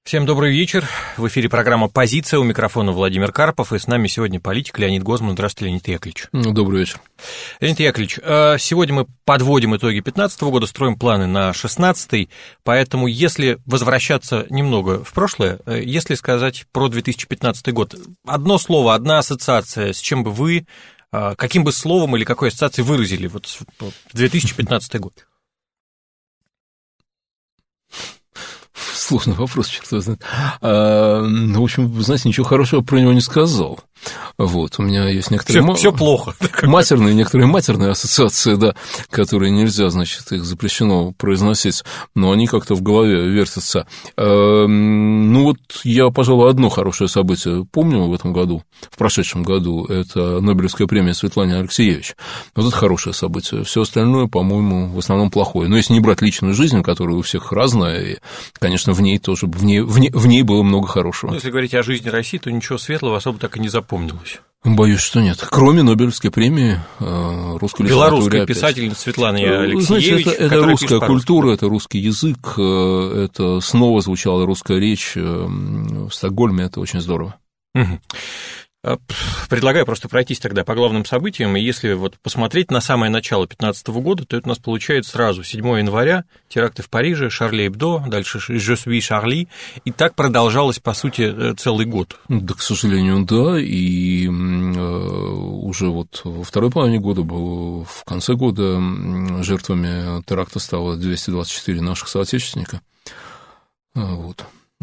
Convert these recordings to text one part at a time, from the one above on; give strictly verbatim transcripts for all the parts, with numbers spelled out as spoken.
Всем добрый вечер. В эфире программа «Позиция». У микрофона Владимир Карпов. И с нами сегодня политик Леонид Гозман. Здравствуйте, Леонид Яковлевич. Добрый вечер. Леонид Яковлевич, сегодня мы подводим итоги две тысячи пятнадцатого года, строим планы на две тысячи шестнадцатый. Поэтому, если возвращаться немного в прошлое, если сказать про две тысячи пятнадцатый год, одно слово, одна ассоциация, с чем бы вы, каким бы словом или какой ассоциацией выразили вот две тысячи пятнадцатый год? Сложный вопрос, черт его знает. А, ну, в общем, вы знаете, ничего хорошего про него не сказал. Вот, у меня есть некоторые... Все, ма... все плохо. Матерные, некоторые матерные ассоциации, да, которые нельзя, значит, их запрещено произносить, но они как-то в голове вертятся. А, ну, вот я, пожалуй, одно хорошее событие помню в этом году, в прошедшем году, это Нобелевская премия Светлане Алексеевич. Вот это хорошее событие. Все остальное, по-моему, в основном плохое. Но если не брать личную жизнь, которая у всех разная, и, конечно, в ней тоже, в ней, в ней, в ней было много хорошего. Ну, если говорить о жизни России, то ничего светлого особо так и не запомнилось. Боюсь, что нет. Кроме Нобелевской премии русской литературы. Белорусская писательница Светлана Алексеевич. Знаете, это, это русская культура, это русский язык, это снова звучала русская речь в Стокгольме, это очень здорово. Угу. Предлагаю просто пройтись тогда по главным событиям, и если вот посмотреть на самое начало две тысячи пятнадцатого года, то это у нас получается сразу седьмого января, теракты в Париже, Шарли Эбдо, дальше «Je suis Шарли», и так продолжалось, по сути, целый год. Да, к сожалению, да, и уже вот во второй половине года, было, в конце года жертвами теракта стало двести двадцать четыре наших соотечественника. Вот.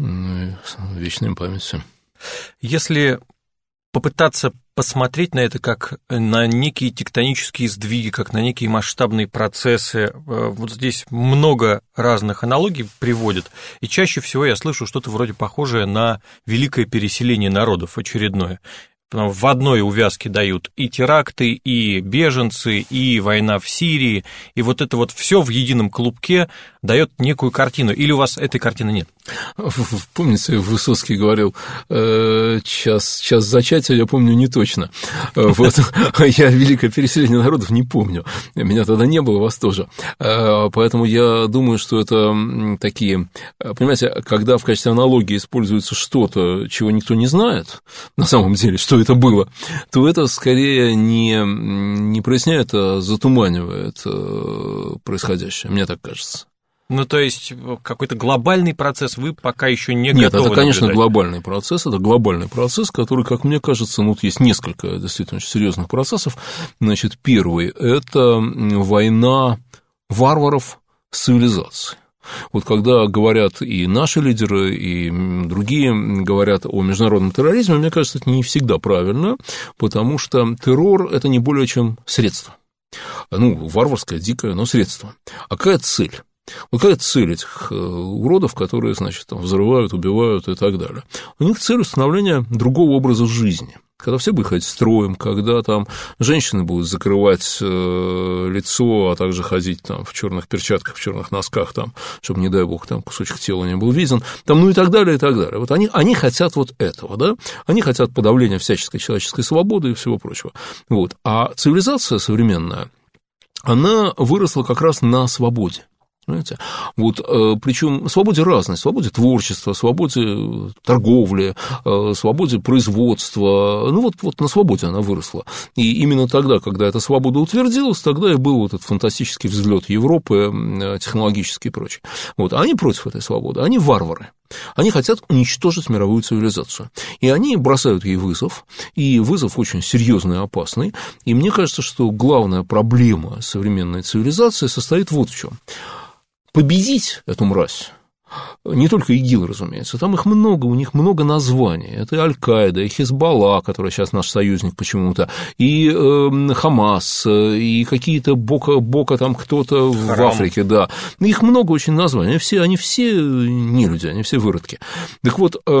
Вечная им память всем. Если попытаться посмотреть на это как на некие тектонические сдвиги, как на некие масштабные процессы. Вот здесь много разных аналогий приводят, и чаще всего я слышу что-то вроде похожее на великое переселение народов очередное. В одной увязке дают и теракты, и беженцы, и война в Сирии, и вот это вот все в едином клубке дает некую картину. Или у вас этой картины нет? Помните, Высоцкий говорил, час, час зачатия, я помню не точно. Вот. Я великое переселение народов не помню. Меня тогда не было, вас тоже. Поэтому я думаю, что это такие... Понимаете, когда в качестве аналогии используется что-то, чего никто не знает, на самом деле, что это было, то это скорее не, не проясняет, а затуманивает происходящее, мне так кажется. Ну, то есть, какой-то глобальный процесс вы пока еще не Нет, готовы это, конечно, наблюдать. глобальный процесс, это глобальный процесс, который, как мне кажется, ну, вот есть несколько действительно очень серьезных процессов. Значит, первый – это война варваров с цивилизацией. Вот когда говорят и наши лидеры, и другие говорят о международном терроризме, мне кажется, это не всегда правильно, потому что террор – это не более чем средство. Ну, варварское, дикое, но средство. А какая цель? Вот какая цель этих уродов, которые, значит, там, взрывают, убивают и так далее? У них цель установления другого образа жизни. Когда все будут ходить строем, когда там женщины будут закрывать э, лицо, а также ходить там в черных перчатках, в черных носках, там, чтобы, не дай бог, там кусочек тела не был виден, там, ну и так далее, и так далее. Вот они, они хотят вот этого, да? Они хотят подавления всяческой человеческой свободы и всего прочего. Вот. А цивилизация современная, она выросла как раз на свободе. Понимаете? Вот, э, причем свободе разной, свободе творчества, свободе торговли, э, свободе производства, ну вот, вот на свободе она выросла. И именно тогда, когда эта свобода утвердилась, тогда и был вот этот фантастический взлет Европы, э, технологический и прочее. Вот, а они против этой свободы, они варвары. Они хотят уничтожить мировую цивилизацию. И они бросают ей вызов, и вызов очень серьезный и опасный. И мне кажется, что главная проблема современной цивилизации состоит вот в чем. Победить эту мразь, не только ИГИЛ, разумеется, там их много, у них много названий. Это и Аль-Каида, и Хизбалла, который сейчас наш союзник почему-то, и э, Хамас, и какие-то бока, бока там кто-то в Африке, да. Их много очень названий, они все, они все не люди, они все выродки. Так вот, э,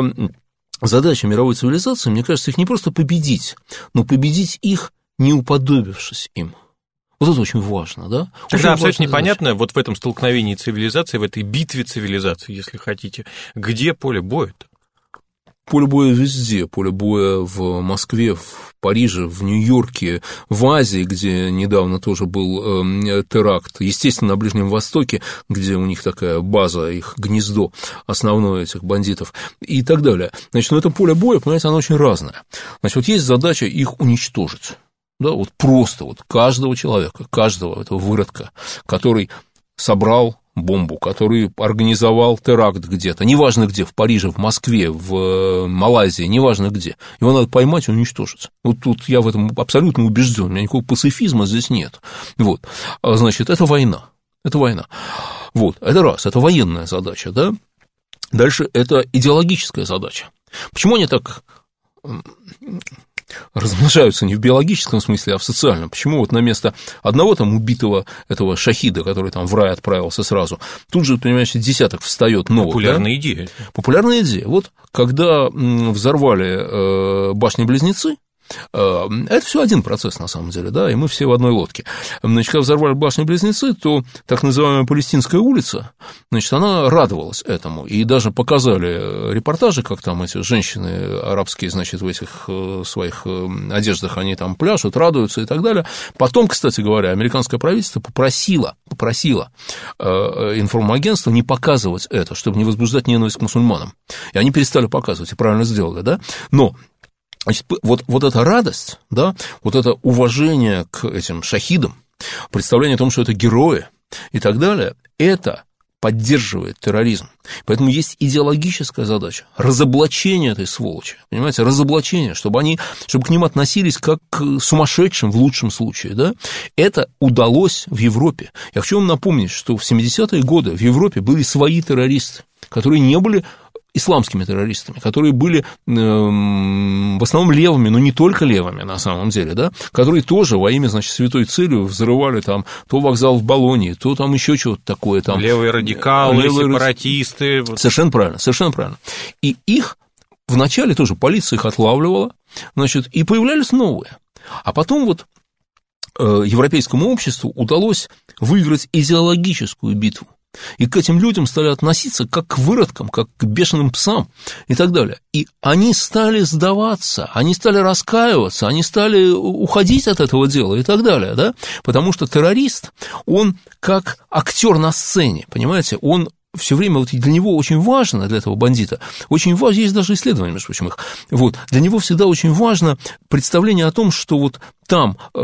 задача мировой цивилизации, мне кажется, их не просто победить, но победить их, не уподобившись им. Вот это очень важно, да? Тогда абсолютно непонятно, вот в этом столкновении цивилизации, в этой битве цивилизации, если хотите, где поле боя-то? поле боя везде, поле боя в Москве, в Париже, в Нью-Йорке, в Азии, где недавно тоже был теракт, естественно, на Ближнем Востоке, где у них такая база, их гнездо основное этих бандитов и так далее. Значит, ну это поле боя, понимаете, оно очень разное. Значит, вот есть задача их уничтожить. Да, вот просто вот каждого человека, каждого этого выродка, который собрал бомбу, который организовал теракт где-то, неважно где, в Париже, в Москве, в Малайзии, неважно где, его надо поймать и уничтожить. Вот тут я в этом абсолютно убежден, у меня никакого пацифизма здесь нет. Вот, значит, это война, это война. Вот, это раз, это военная задача, да. Дальше это идеологическая задача. Почему они так размножаются не в биологическом смысле, а в социальном? Почему вот на место одного там убитого этого шахида, который там в рай отправился сразу, тут же, понимаешь, десяток встает новых? Популярная да? идея. Популярная идея. Вот когда взорвали башни-близнецы, это все один процесс, на самом деле, да, и мы все в одной лодке. Значит, когда взорвали башни-близнецы, то так называемая Палестинская улица, значит, она радовалась этому, и даже показали репортажи, как там эти женщины арабские, значит, в этих своих одеждах, они там пляшут, радуются и так далее. Потом, кстати говоря, американское правительство попросило, попросило информагентство не показывать это, чтобы не возбуждать ненависть к мусульманам, и они перестали показывать, и правильно сделали, да, но значит, вот, вот эта радость, да, вот это уважение к этим шахидам, представление о том, что это герои и так далее, это поддерживает терроризм. Поэтому есть идеологическая задача – разоблачение этой сволочи, понимаете, разоблачение, чтобы, они, чтобы к ним относились как к сумасшедшим в лучшем случае, да. Это удалось в Европе. Я хочу вам напомнить, что в семидесятые годы в Европе были свои террористы, которые не были исламскими террористами, которые были э, в основном левыми, но не только левыми на самом деле, да, которые тоже во имя, значит, святой целью взрывали там то вокзал в Болонье, то там еще что-то такое. Там, левые радикалы, левые сепаратисты. Совершенно правильно, совершенно правильно. И их вначале тоже полиция их отлавливала, значит, и появлялись новые. А потом вот э, европейскому обществу удалось выиграть идеологическую битву. И к этим людям стали относиться как к выродкам, как к бешеным псам и так далее. И они стали сдаваться, они стали раскаиваться, они стали уходить от этого дела и так далее, да? Потому что террорист, он как актер на сцене, понимаете, он все время, вот для него очень важно, для этого бандита, очень важно, есть даже исследования, между прочим, их, вот, для него всегда очень важно представление о том, что вот там, э,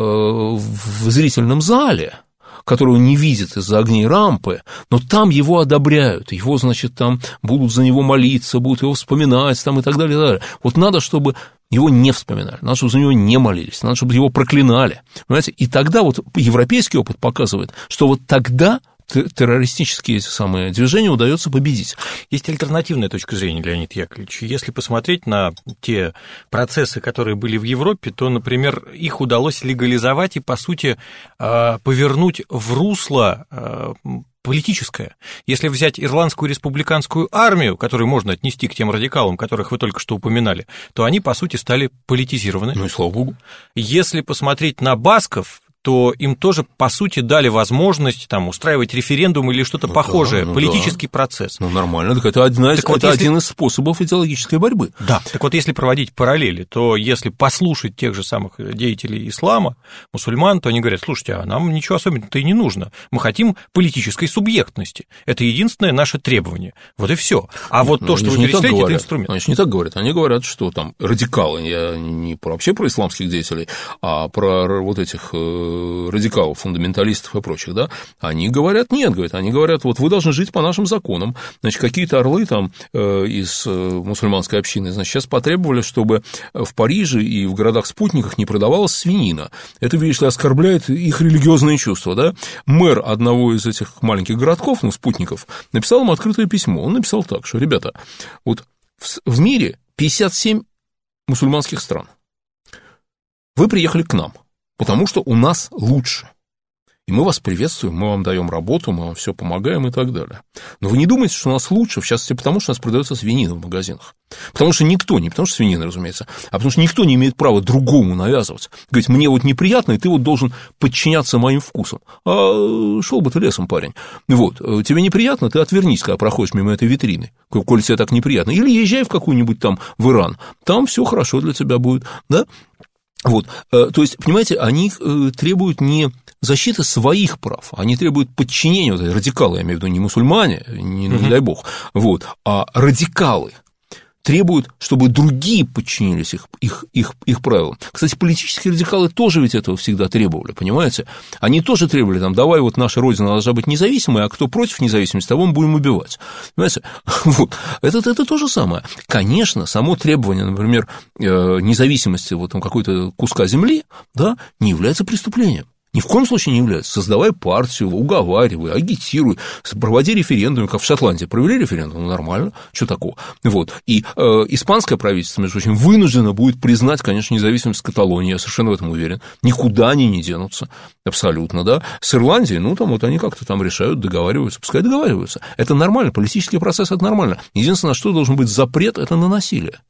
в зрительном зале, которого не видит из-за огней рампы, но там его одобряют, его, значит, там будут за него молиться, будут его вспоминать там, и так далее, и так далее. Вот надо, чтобы его не вспоминали, надо, чтобы за него не молились, надо, чтобы его проклинали, понимаете? И тогда вот европейский опыт показывает, что вот тогда террористические эти самые движения удается победить. Есть альтернативная точка зрения, Леонид Яковлевич. Если посмотреть на те процессы, которые были в Европе, то, например, их удалось легализовать и, по сути, повернуть в русло политическое. Если взять Ирландскую республиканскую армию, которую можно отнести к тем радикалам, которых вы только что упоминали, то они, по сути, стали политизированы. Ну и слава богу. Если посмотреть на басков, то им тоже, по сути, дали возможность там, устраивать референдум или что-то ну, похожее, да, ну, политический да. процесс. Ну, нормально, так это, одна из, так вот это если... один из способов идеологической борьбы. Да, так вот, если проводить параллели, то если послушать тех же самых деятелей ислама, мусульман, то они говорят, слушайте, а нам ничего особенного-то и не нужно, мы хотим политической субъектности, это единственное наше требование, вот и все. А вот ну, то, что вы перечисляете, это инструмент. Они же не так говорят, они говорят, что там радикалы, я не про, вообще про исламских деятелей, а про вот этих радикалов, фундаменталистов и прочих, да, они говорят, нет, говорят, они говорят, вот вы должны жить по нашим законам, значит, какие-то орлы там из мусульманской общины, значит, сейчас потребовали, чтобы в Париже и в городах-спутниках не продавалась свинина, это, видишь ли, оскорбляет их религиозные чувства, да, мэр одного из этих маленьких городков, ну, спутников, написал им открытое письмо, он написал так, что, ребята, вот в мире пятьдесят семь мусульманских стран, вы приехали к нам, потому что у нас лучше. и мы вас приветствуем, мы вам даем работу, мы вам все помогаем и так далее. Но вы не думаете, что у нас лучше, в частности, потому что у нас продается свинина в магазинах. Потому что никто, не потому что свинина, разумеется, а потому что никто не имеет права другому навязывать. Говорить, мне вот неприятно, и ты вот должен подчиняться моим вкусам. А шел бы ты лесом, парень. Вот, тебе неприятно, ты отвернись, когда проходишь мимо этой витрины, коль тебе так неприятно. Или езжай в какую-нибудь там в Иран, там все хорошо для тебя будет, да? Вот, то есть, понимаете, они требуют не защиты своих прав, они требуют подчинения, вот радикалы, я имею в виду не мусульмане, не, не дай бог, вот, а радикалы требуют, чтобы другие подчинились их, их, их, их правилам. Кстати, политические радикалы тоже ведь этого всегда требовали, понимаете? Они тоже требовали, там, давай вот наша Родина должна быть независимой, а кто против независимости, того мы будем убивать. Понимаете? Вот. Это, это то же самое. Конечно, само требование, например, независимости вот, там, какой-то куска земли, да, не является преступлением. Ни в коем случае не является. Создавай партию, уговаривай, агитируй, проводи референдум, как в Шотландии провели референдум, ну, нормально, что такого. Вот. И э, испанское правительство, между прочим, вынуждено будет признать, конечно, независимость Каталонии, я совершенно в этом уверен. Никуда они не денутся, абсолютно, да. С Ирландией, ну, там вот они как-то там решают, договариваются, пускай договариваются. Это нормально, политический процесс – это нормально. Единственное, что должен быть запрет – это на насилие.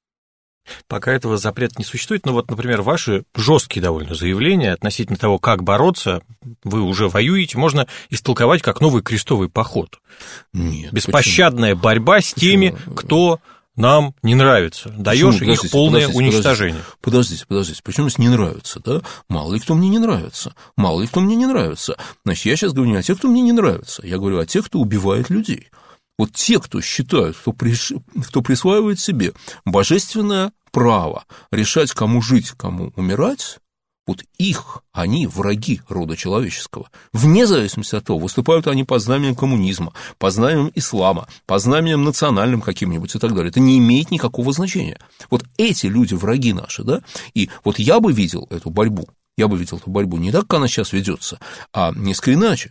Пока этого запрета не существует, но вот, например, ваши жесткие довольно заявления относительно того, как бороться, вы уже воюете, можно истолковать как новый крестовый поход. Нет, беспощадная почему? борьба с теми, почему? Кто нам не нравится. Даешь их полное подождите, уничтожение. Подождите, подождите, почему здесь не нравится, да? Мало ли кто мне не нравится, мало ли кто мне не нравится. Значит, я сейчас говорю не о тех, кто мне не нравится, я говорю о тех, кто убивает людей. Вот те, кто считают, кто, приш... кто присваивает себе божественное право решать, кому жить, кому умирать, вот их, они враги рода человеческого. Вне зависимости от того, выступают они под знаменем коммунизма, под знаменем ислама, под знаменем национальным каким-нибудь и так далее. Это не имеет никакого значения. Вот эти люди враги наши, да, и вот я бы видел эту борьбу, я бы видел эту борьбу не так, как она сейчас ведется, а несколько иначе.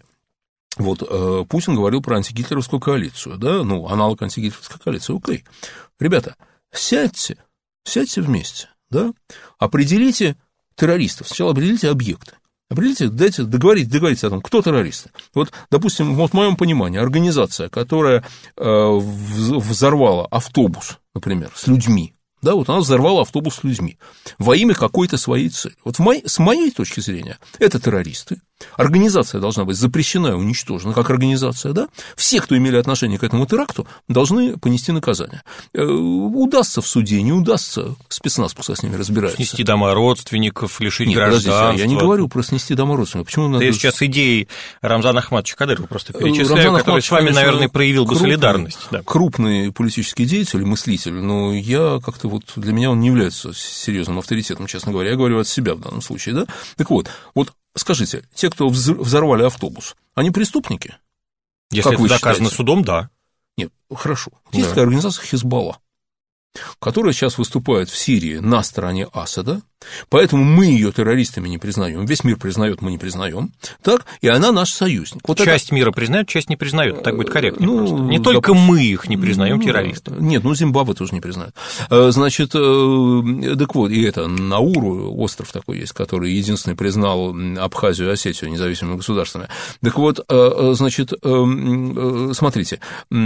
Вот э, Путин говорил про антигитлеровскую коалицию, да, ну, аналог антигитлеровской коалиции, окей. Ребята, сядьте, сядьте вместе, да, определите террористов, сначала определите объекты, определите, дайте, договоритесь, договоритесь о том, кто террористы. Вот, допустим, вот в моем понимании, организация, которая э, взорвала автобус, например, с людьми, да, вот она взорвала автобус с людьми во имя какой-то своей цели. Вот в моей, с моей точки зрения, это террористы. Организация должна быть запрещена и уничтожена как организация, да? Все, кто имели отношение к этому теракту, должны понести наказание. Удастся в суде, не удастся, спецназ пускай с ними разбирается. Снести дома родственников, лишить Нет, гражданства. Я не говорю про снести дома родственников. Почему надо... Это сейчас идеи Рамзана Ахматовича Кадырова просто перечисляю, Рамзан который Ахматович, с вами, конечно, наверное, проявил бы солидарность. Да. Крупный политический деятель, мыслитель, но я как-то вот для меня он не является серьезным авторитетом, честно говоря. Я говорю от себя в данном случае, да? Так вот, вот скажите, те, кто взорвали автобус, они преступники? Если как это доказано считаете? Судом, да. Нет, хорошо. Есть да. такая организация Хизбалла, которая сейчас выступает в Сирии на стороне Асада, поэтому мы ее террористами не признаем, весь мир признает, мы не признаем, так, и она наш союзник. Вот часть это... мира признает, часть не признает, так будет корректно. Ну, просто. Не только допустим, мы их не признаем ну, террористами. Нет, ну Зимбабве тоже не признают. Значит, так вот, и это Науру, остров такой есть, который единственный признал Абхазию и Осетию независимыми государствами. Так вот, значит, смотрите.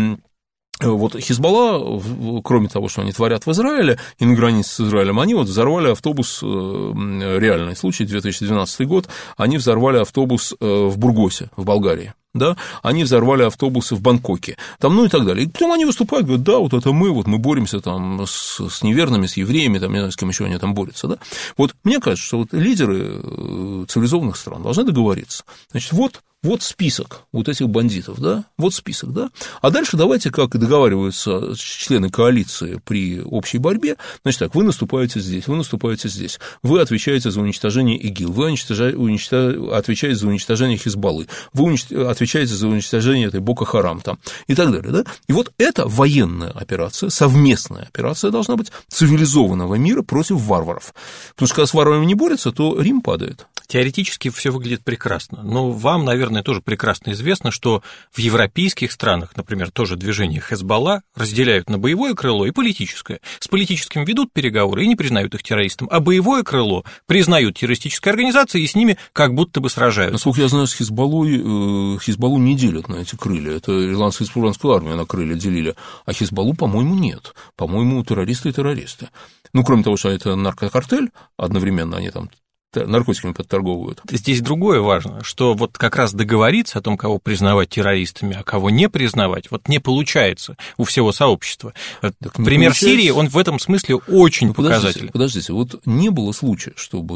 Вот Хизбалла, кроме того, что они творят в Израиле и на границе с Израилем, они вот взорвали автобус, реальный случай, две тысячи двенадцатый год, они взорвали автобус в Бургосе, в Болгарии. Да, они взорвали автобусы в Бангкоке, там, ну и так далее. И потом они выступают, говорят, да, вот это мы, вот мы боремся там с, с неверными, с евреями, там, не знаю, с кем еще они там борются, да. Вот мне кажется, что вот лидеры цивилизованных стран должны договориться. Значит, вот, вот список вот этих бандитов, да, вот список, да. А дальше давайте, как и договариваются члены коалиции при общей борьбе, значит так, вы наступаете здесь, вы наступаете здесь, вы отвечаете за уничтожение ИГИЛ, вы отвечаете за уничтожение Хизбаллы, вы уничтожаете отвечаете за уничтожение этой Боко-Харам там и так далее, да? И вот эта военная операция, совместная операция должна быть цивилизованного мира против варваров. Потому что когда с варварами не борются, то Рим падает. Теоретически все выглядит прекрасно, но вам, наверное, тоже прекрасно известно, что в европейских странах, например, тоже движение Хезболла разделяют на боевое крыло и политическое. С политическим ведут переговоры и не признают их террористом, а боевое крыло признают террористической организацией и с ними как будто бы сражаются. Насколько я знаю, с Хезболлой, Хезболлу не делят на эти крылья. Это Ирландская республиканская армия на крылья делили, а Хезболлу, по-моему, нет. По-моему, террористы и террористы. Ну, кроме того, что это наркокартель, одновременно они там наркотиками подторговывают. Здесь другое важно, что вот как раз договориться о том, кого признавать террористами, а кого не признавать, вот не получается у всего сообщества. Пример получается... Сирии, он в этом смысле очень ну, показательный. Подождите, подождите, вот не было случая,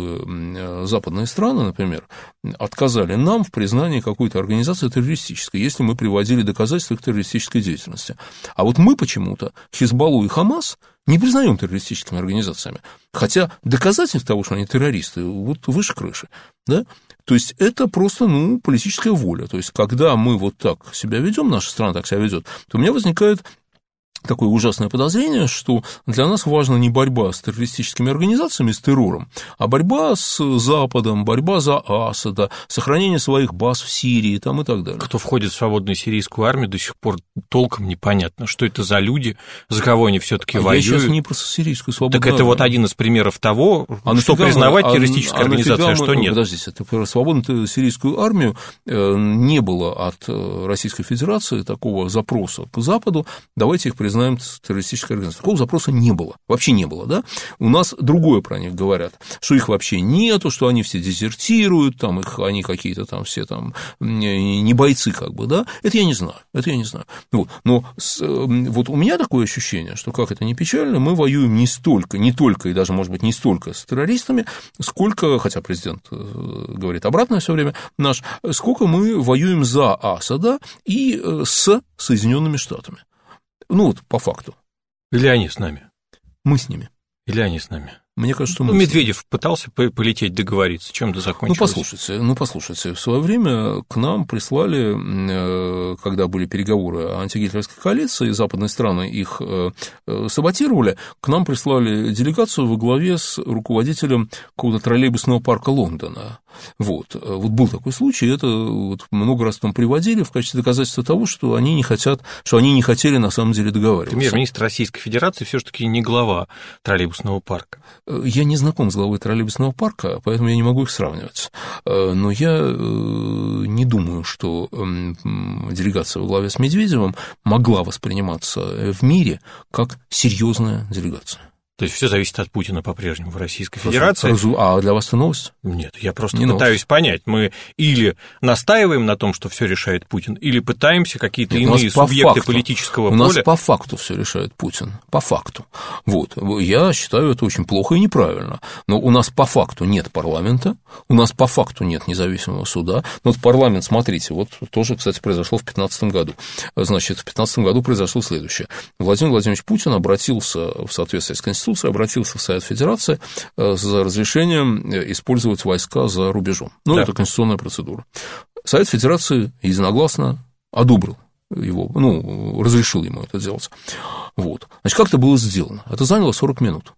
чтобы западные страны, например, отказали нам в признании какой-то организации террористической, если мы приводили доказательства их террористической деятельности. А вот мы почему-то Хезболлу и Хамас не признаем террористическими организациями, хотя доказательств того, что они террористы, вот выше крыши, да? То есть это просто, ну, политическая воля. То есть когда мы вот так себя ведем, наша страна так себя ведет, то у меня возникает такое ужасное подозрение, что для нас важна не борьба с террористическими организациями, с террором, а борьба с Западом, борьба за Асада, сохранение своих баз в Сирии там, и так далее. Кто входит в свободную сирийскую армию, до сих пор толком непонятно, что это за люди, за кого они все-таки а воюют. Я сейчас не про сирийскую свободную Так это армию. Вот один из примеров того, а что признавать мы, террористическая а, организация, а, а что мы, нет. Подождите, это про свободную сирийскую армию не было от Российской Федерации такого запроса к Западу, давайте их признаем террористической организацией. Такого запроса не было, вообще не было, да? У нас другое про них говорят, что их вообще нету, что они все дезертируют, там их, они какие-то там все там не бойцы, как бы, да? Это я не знаю, это я не знаю. Вот. Но с, вот у меня такое ощущение, что, как это ни печально, мы воюем не столько, не только и даже, может быть, не столько с террористами, сколько, хотя президент говорит обратное все время наш, сколько мы воюем за Асада и с Соединенными Штатами. Ну вот, по факту. Или они с нами? Мы с ними. Или они с нами? Мне кажется, что мы... Ну, Медведев пытался полететь, договориться, чем-то закончилось. Ну, послушайте, ну, послушайте, в свое время к нам прислали, когда были переговоры о антигитлеровской коалиции, западные страны их саботировали, к нам прислали делегацию во главе с руководителем какого-то троллейбусного парка Лондона. Вот. Вот был такой случай, это вот много раз там приводили в качестве доказательства того, что они не хотят, что они не хотели на самом деле договариваться. Премьер-министр Российской Федерации все-таки не глава троллейбусного парка. Я не знаком с главой троллейбусного парка, поэтому я не могу их сравнивать. Но я не думаю, что делегация во главе с Медведевым могла восприниматься в мире как серьезная делегация. То есть все зависит от Путина по-прежнему в Российской Федерации. А для вас это новость? Нет, я просто Не пытаюсь новость. понять. Мы или настаиваем на том, что все решает Путин, или пытаемся какие-то Нет, иные субъекты факту, политического у поля. У нас по факту все решает Путин. По факту. Вот. Я считаю это очень плохо и неправильно. Но у нас по факту нет парламента, у нас по факту нет независимого суда. Но вот парламент, смотрите, вот тоже, кстати, произошло в две тысячи пятнадцатом году. Значит, в две тысячи пятнадцатом году произошло следующее. Владимир Владимирович Путин обратился в соответствии с Конституцией, обратился в Совет Федерации за разрешением использовать войска за рубежом. Ну, да. Это конституционная процедура. Совет Федерации единогласно одобрил его, ну, разрешил ему это делать. Вот. Значит, как это было сделано? Это заняло сорок минут.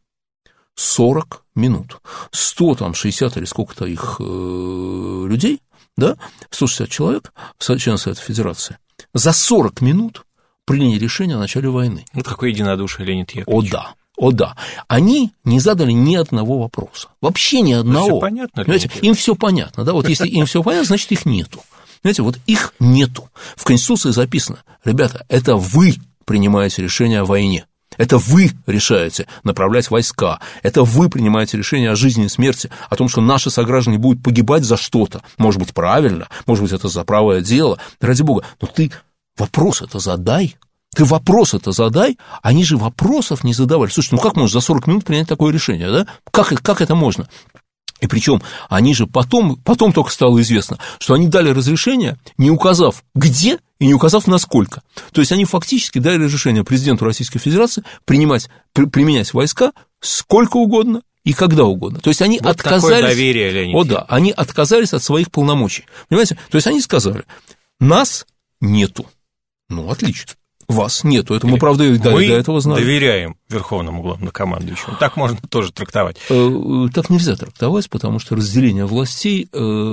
сорок минут. сто шестьдесят или сколько-то их э, людей, да, сто шестьдесят человек, членов Совета Федерации, за сорок минут приняли решение о начале войны. Вот какое единодушие, Леонид Яковлевич. О, да. О, да. Они не задали ни одного вопроса. Вообще ни одного. Ну, всё понятно, понимаете, им все понятно. Да? Вот если им все понятно, значит, их нету. Понимаете, вот их нету. В Конституции записано: ребята, это вы принимаете решение о войне. Это вы решаете направлять войска. Это вы принимаете решение о жизни и смерти, о том, что наши сограждане будут погибать за что-то. Может быть, правильно, может быть, это за правое дело. Ради бога. Но ты вопрос это задай. Ты вопрос это задай, они же вопросов не задавали. Слушай, ну как можно за сорок минут принять такое решение, да? Как, как это можно? И причем они же потом, потом только стало известно, что они дали разрешение, не указав где и не указав насколько. То есть они фактически дали разрешение президенту Российской Федерации принимать, при, применять войска сколько угодно и когда угодно. То есть они вот отказались... Такое доверие, Леонид. О, да, они отказались от своих полномочий. Понимаете? То есть они сказали: нас нету. Ну, отлично. Вас нету, это мы, правда, и до, мы до этого знали. Мы доверяем Верховному Главнокомандующему. Так можно тоже трактовать. Так нельзя трактовать, потому что разделение властей,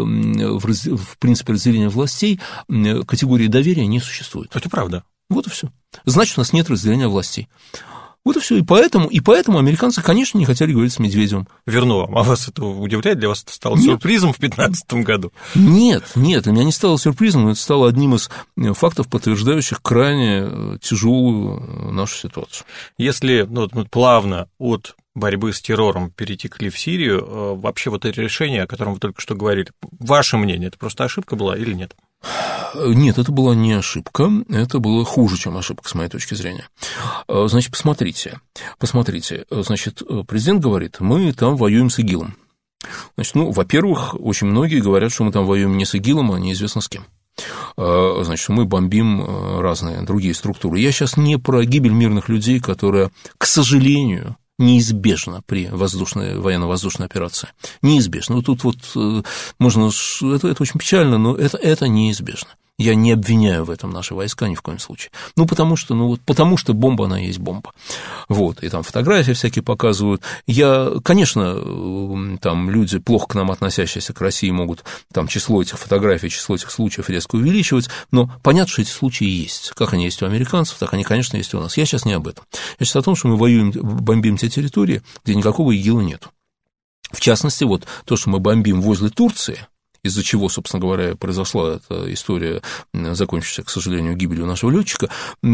в принципе, разделение властей категории доверия не существует. Это правда. Вот и все. Значит, у нас нет разделения властей. Вот и все. И поэтому, и поэтому американцы, конечно, не хотели говорить с Медведевым. Верну вам. А вас это удивляет? Для вас это стало нет. сюрпризом в две тысячи пятнадцатом году? Нет, нет, для меня не стало сюрпризом, но это стало одним из фактов, подтверждающих крайне тяжелую нашу ситуацию. Если ну, мы плавно от борьбы с террором перетекли в Сирию, вообще вот это решение, о котором вы только что говорили, ваше мнение, это просто ошибка была или нет? Нет, это была не ошибка, это было хуже, чем ошибка, с моей точки зрения. Значит, посмотрите, посмотрите, значит, президент говорит, мы там воюем с ИГИЛом. Значит, ну, во-первых, очень многие говорят, что мы там воюем не с ИГИЛом, а неизвестно с кем. Значит, мы бомбим разные другие структуры. Я сейчас не про гибель мирных людей, которая, к сожалению, неизбежно при воздушной, военно-воздушной операции. Неизбежно. Вот тут вот можно... Это, это очень печально, но это, это неизбежно. Я не обвиняю в этом наши войска ни в коем случае. Ну, потому что, ну, вот, потому что бомба, она есть бомба. Вот, и там фотографии всякие показывают. Я, конечно, там люди, плохо к нам относящиеся к России, могут там число этих фотографий, число этих случаев резко увеличивать, но понятно, что эти случаи есть. Как они есть у американцев, так они, конечно, есть у нас. Я сейчас не об этом. Я сейчас о том, что мы воюем, бомбим те территории, где никакого ИГИЛа нет. В частности, вот то, что мы бомбим возле Турции, из-за чего, собственно говоря, произошла эта история, закончившаяся, к сожалению, гибелью нашего летчика,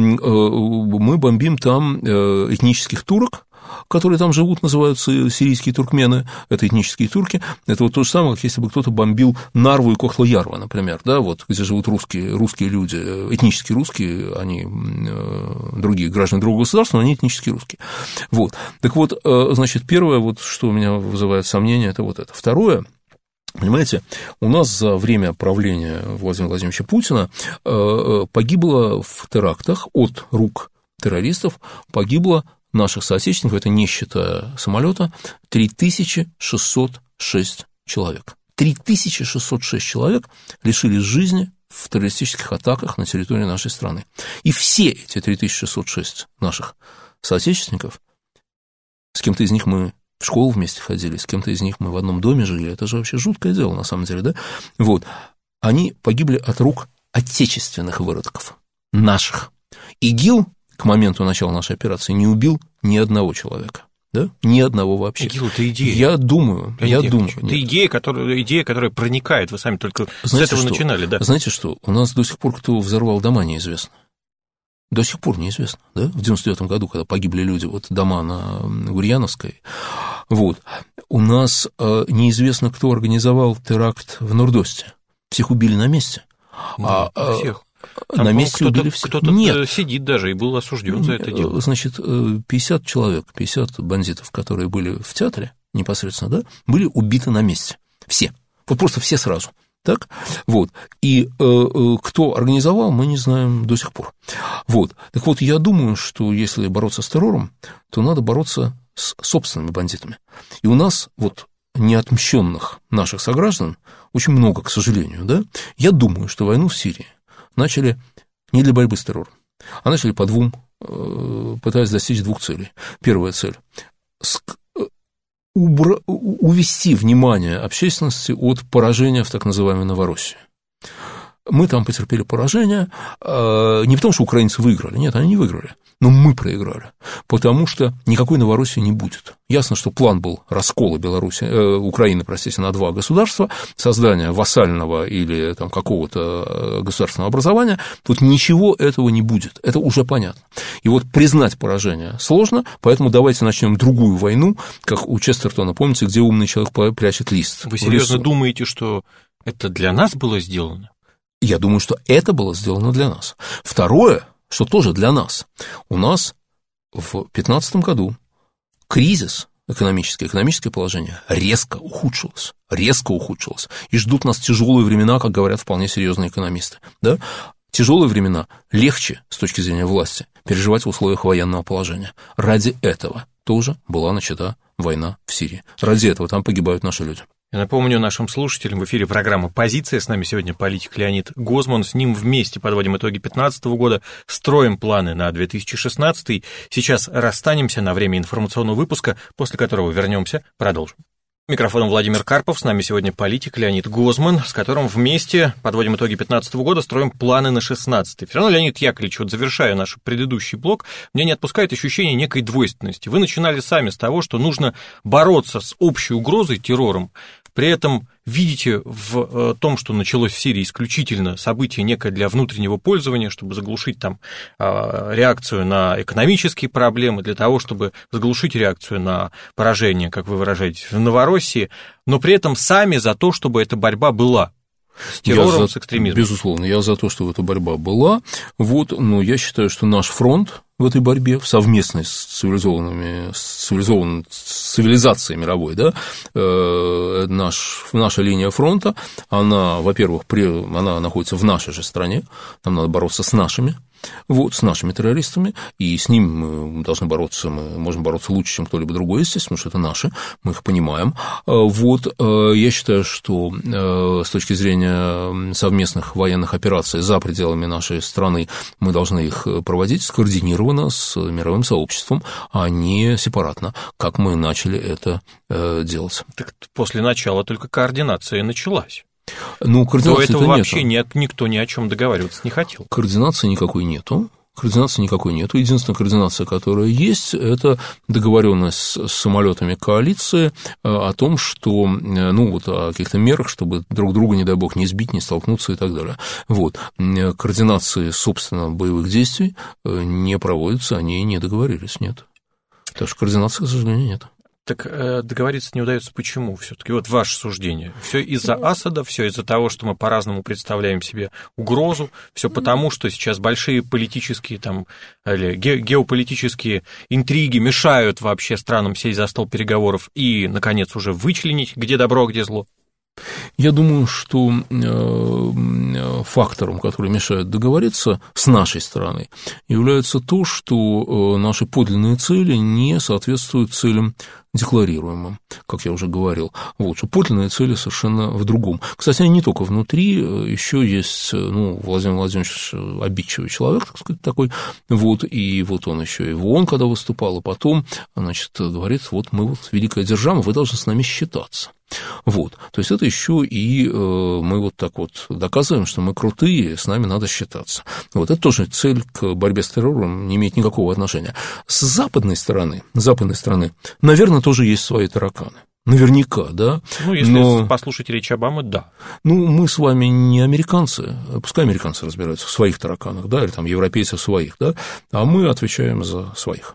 мы бомбим там этнических турок, которые там живут, называются сирийские туркмены, это этнические турки, это вот то же самое, как если бы кто-то бомбил Нарву и Кохло-Ярво, например, да, вот, где живут русские, русские люди, этнические русские, они другие граждане другого государства, но они этнические русские. Вот. Так вот, значит, первое, вот, что у меня вызывает сомнение, это вот это. Второе, понимаете, у нас за время правления Владимира Владимировича Путина погибло в терактах от рук террористов, погибло наших соотечественников, это не считая самолета, три тысячи шестьсот шесть человек. три тысячи шестьсот шесть человек лишились жизни в террористических атаках на территории нашей страны. И все эти три тысячи шестьсот шесть наших соотечественников, с кем-то из них мы в школу вместе ходили, с кем-то из них мы в одном доме жили, это же вообще жуткое дело, на самом деле, да? Вот, они погибли от рук отечественных выродков, наших. ИГИЛ к моменту начала нашей операции не убил ни одного человека, да? Ни одного вообще. ИГИЛ – это идея. Я думаю, я, я думаю. Это идея которая, идея, которая проникает, вы сами только знаете, с этого что? начинали, да? Знаете что, у нас до сих пор кто взорвал дома, неизвестно. До сих пор неизвестно, да, в девяносто девятом году, когда погибли люди, вот дома на Гурьяновской, вот, у нас э, неизвестно, кто организовал теракт в Нордосте, всех убили на месте. Ну, а, всех. Там, на месте кто-то, убили всех. Кто-то Нет. сидит даже и был осужден за это дело. Значит, пятьдесят человек, пятьдесят бандитов, которые были в театре непосредственно, да, были убиты на месте, все, вот просто все сразу. Так, вот, и э, кто организовал, мы не знаем до сих пор. Вот, так вот, я думаю, что если бороться с террором, то надо бороться с собственными бандитами. И у нас вот неотмщенных наших сограждан очень много, к сожалению, да. Я думаю, что войну в Сирии начали не для борьбы с террором, а начали по двум, э, пытаясь достичь двух целей. Первая цель – Убра... увести внимание общественности от поражения в так называемой Новороссии. Мы там потерпели поражение не потому, что украинцы выиграли, нет, они не выиграли, но мы проиграли, потому что никакой Новороссии не будет. Ясно, что план был раскола Беларуси, э, Украины, простите, на два государства, создание вассального или там, какого-то государственного образования, тут ничего этого не будет, это уже понятно. И вот признать поражение сложно, поэтому давайте начнем другую войну, как у Честертона, помните, где умный человек прячет лист. Вы серьезно думаете, что это для нас было сделано? Я думаю, что это было сделано для нас. Второе, что тоже для нас. У нас в две тысячи пятнадцатом году кризис экономический, экономическое положение резко ухудшилось, резко ухудшилось. И ждут нас тяжелые времена, как говорят вполне серьезные экономисты. Да? Тяжелые времена легче, с точки зрения власти, переживать в условиях военного положения. Ради этого тоже была начата война в Сирии. Ради этого там погибают наши люди. Я напомню нашим слушателям, в эфире программа «Позиция». С нами сегодня политик Леонид Гозман. С ним вместе подводим итоги две тысячи пятнадцатого года, строим планы на две тысячи шестнадцатый. Сейчас расстанемся на время информационного выпуска, после которого вернемся, продолжим. Микрофоном Владимир Карпов, с нами сегодня политик Леонид Гозман, с которым вместе подводим итоги две тысячи пятнадцатого года, строим планы на шестнадцатый. Все равно, Леонид Яковлевич, вот завершая наш предыдущий блок, меня не отпускает ощущение некой двойственности. Вы начинали сами с того, что нужно бороться с общей угрозой, террором, при этом видите в том, что началось в Сирии, исключительно событие некое для внутреннего пользования, чтобы заглушить там реакцию на экономические проблемы, для того, чтобы заглушить реакцию на поражение, как вы выражаетесь, в Новороссии, но при этом сами за то, чтобы эта борьба была с террором, за, с экстремизмом. Безусловно, я за то, чтобы эта борьба была, вот, но я считаю, что наш фронт в этой борьбе, в совместной с цивилизованными, с цивилизованной с цивилизацией мировой, да, э, наш, наша линия фронта, она, во-первых, при, она находится в нашей же стране, нам надо бороться с нашими, вот, с нашими террористами, и с ним мы должны бороться, мы можем бороться лучше, чем кто-либо другой, естественно, потому что это наши, мы их понимаем. Вот, я считаю, что с точки зрения совместных военных операций за пределами нашей страны мы должны их проводить скоординированно с мировым сообществом, а не сепаратно, как мы начали это делать. Так после начала только координация началась. Ну, до этого вообще нет. Никто ни о чем договариваться не хотел. Координации никакой нету. Координации никакой нету. Единственная координация, которая есть, это договоренность с самолетами коалиции о том, что, ну, вот о каких-то мерах, чтобы друг друга, не дай бог, не сбить, не столкнуться и так далее. Вот. Координации, собственно, боевых действий не проводятся, они не договорились, нет. Так что координации, к сожалению, нет. Так договориться не удается почему все-таки? Вот ваше суждение. Все из-за Асада, все из-за того, что мы по-разному представляем себе угрозу, все потому, что сейчас большие политические там, или геополитические интриги мешают вообще странам сесть за стол переговоров и, наконец, уже вычленить, где добро, а где зло. Я думаю, что фактором, который мешает договориться с нашей стороны, является то, что наши подлинные цели не соответствуют целям декларируемым, как я уже говорил. Вот, что подлинные цели совершенно в другом. Кстати, они не только внутри, еще есть, ну, Владимир Владимирович обидчивый человек, так сказать, такой, вот, и вот он еще и в ООН, когда выступал, и потом, значит, говорит, вот мы вот великая держава, вы должны с нами считаться. Вот, то есть это еще и э, мы вот так вот доказываем, что мы крутые, с нами надо считаться. Вот это тоже цель к борьбе с террором не имеет никакого отношения. С западной стороны, с западной стороны, наверное, тоже есть свои тараканы. Наверняка, да. Ну, если но... послушать речь Обамы, да. Ну, мы с вами не американцы, пускай американцы разбираются в своих тараканах, да, или там европейцы в своих, да, а мы отвечаем за своих.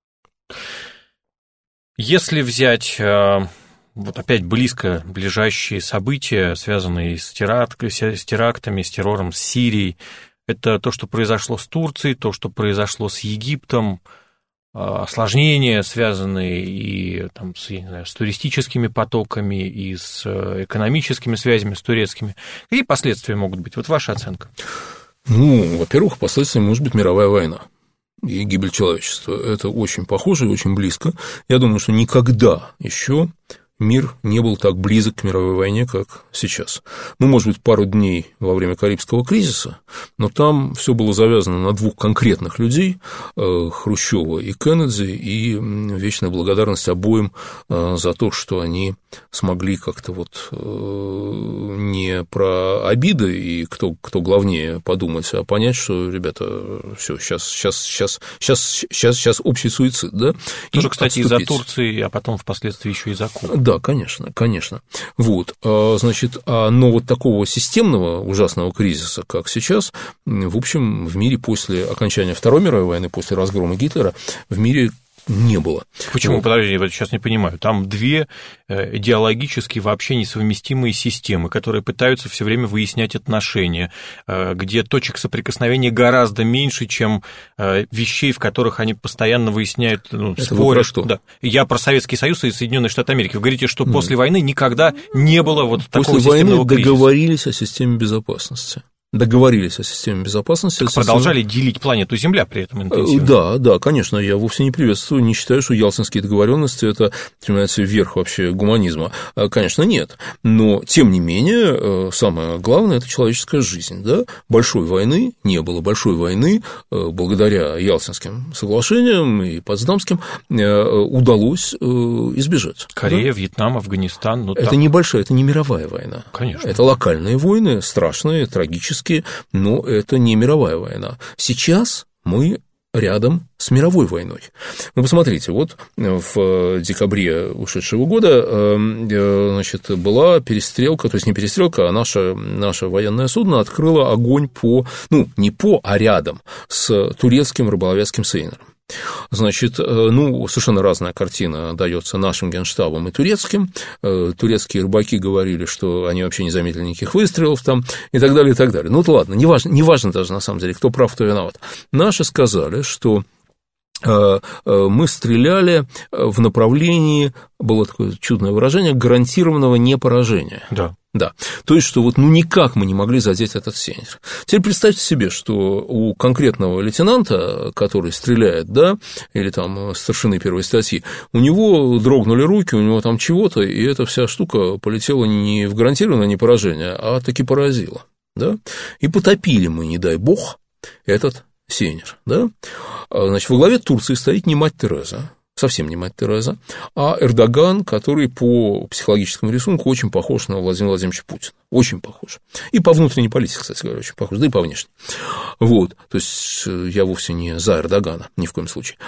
Если взять... Вот опять близко ближайшие события, связанные с, теракт, с терактами, с террором, с Сирией. Это то, что произошло с Турцией, то, что произошло с Египтом, осложнения, связанные и там, с, не знаю, с туристическими потоками, и с экономическими связями, с турецкими. Какие последствия могут быть? Вот ваша оценка. Ну, во-первых, последствием может быть мировая война и гибель человечества. Это очень похоже и очень близко. Я думаю, что никогда еще мир не был так близок к мировой войне, как сейчас. Ну, может быть, пару дней во время Карибского кризиса, но там все было завязано на двух конкретных людей, Хрущёва и Кеннеди, и вечная благодарность обоим за то, что они смогли как-то вот не про обиды и кто, кто главнее подумать, а понять, что, ребята, все, сейчас, сейчас, сейчас, сейчас, сейчас, сейчас общий суицид, да? Тоже, кстати, из-за Турции, а потом впоследствии еще и за Кубу. Да, конечно, конечно. Вот, значит, но вот такого системного ужасного кризиса, как сейчас, в общем, в мире после окончания Второй мировой войны, после разгрома Гитлера, в мире не было. Почему? Вот. Подожди, я сейчас не понимаю. Там две идеологически вообще несовместимые системы, которые пытаются все время выяснять отношения, где точек соприкосновения гораздо меньше, чем вещей, в которых они постоянно выясняют, ну, спорят. Что? Да. Я про Советский Союз и Соединенные Штаты Америки. Вы говорите, что после войны никогда не было вот после такого системного кризиса. После войны договорились о системе безопасности. договорились о системе безопасности. Продолжали делить планету Земля при этом интенсивно. Да, да, конечно, я вовсе не приветствую, не считаю, что ялтинские договоренности это, понимаете, верх вообще гуманизма. Конечно, нет. Но, тем не менее, самое главное – это человеческая жизнь. Да? Большой войны не было. Большой войны благодаря Ялтинским соглашениям и Потсдамским удалось избежать. Корея, да? Вьетнам, Афганистан. Ну, это так. не большая, это не мировая война. Конечно. Это локальные войны, страшные, трагические. Но это не мировая война. Сейчас мы рядом с мировой войной. Ну, посмотрите, вот в декабре ушедшего года, значит, была перестрелка, то есть не перестрелка, а наше, наше военное судно открыло огонь по, ну, не по, а рядом с турецким рыболовецким сейнером. Значит, ну, совершенно разная картина дается нашим генштабам и турецким. Турецкие рыбаки говорили, что они вообще не заметили никаких выстрелов там и так далее, и так далее. Ну, вот ладно, неважно, неважно даже на самом деле, кто прав, кто виноват. Наши сказали, что мы стреляли в направлении, было такое чудное выражение, гарантированного непоражения. Да. Да, то есть, что вот ну никак мы не могли задеть этот сейнер. Теперь представьте себе, что у конкретного лейтенанта, который стреляет, да, или там старшины первой статьи, у него дрогнули руки, у него там чего-то, и эта вся штука полетела не в гарантированное непоражение, а таки поразила, да, и потопили мы, не дай бог, этот сейнер, да. Значит, во главе Турции стоит не мать Тереза, совсем не мать Тереза, а Эрдоган, который по психологическому рисунку очень похож на Владимира Владимировича Путина. Очень похож. И по внутренней политике, кстати говоря, очень похож, да и по внешней. Вот, то есть я вовсе не за Эрдогана, ни в коем случае.